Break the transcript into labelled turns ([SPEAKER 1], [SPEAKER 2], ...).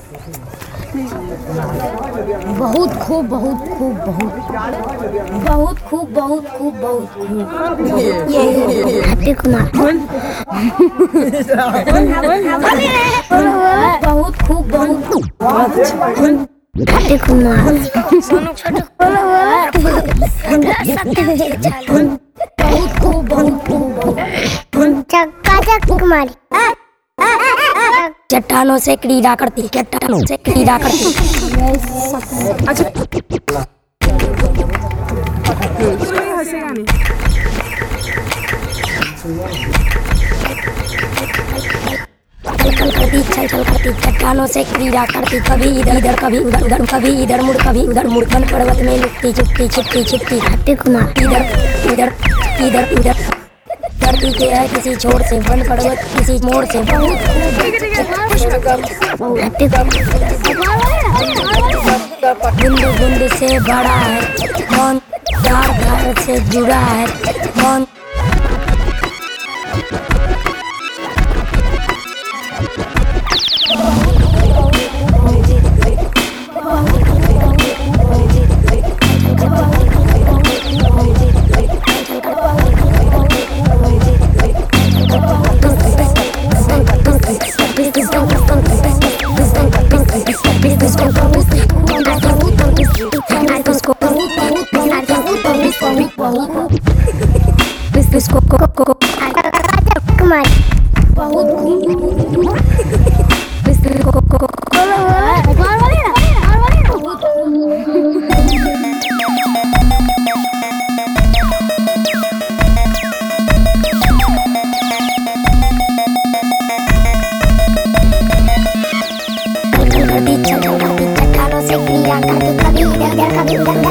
[SPEAKER 1] बहुत खूब बहुत खूब बहुत बहुत खूब बहुत खूब बहुत खूब ये हैप्पी कुमार बहुत खूब बहुत हैप्पी कुमार सोनू छोटू बहुत खूब बहुत खूब चक्का कुमारी चट्टानों से क्रीड़ा करती चट्टानों से क्रीड़ा करती। अच्छा हंसेगा नहीं। छल करती चट्टानों से क्रीड़ा करती कभी इधर इधर कभी उधर उधर कभी इधर मुड़ कभी उधर मुड़ वन पर्वत में लुकती चुपती छिपती छिपती हैप्पी कुमार इधर इधर इधर उधर धरती के है किसी छोर से वन पर्वत किसी मोड़ से बहुत बूंद बूंद से बड़ा है कौन धार धार से जुड़ा है कौन चट्टानों से क्रिया करती कभी इधर कभी उधर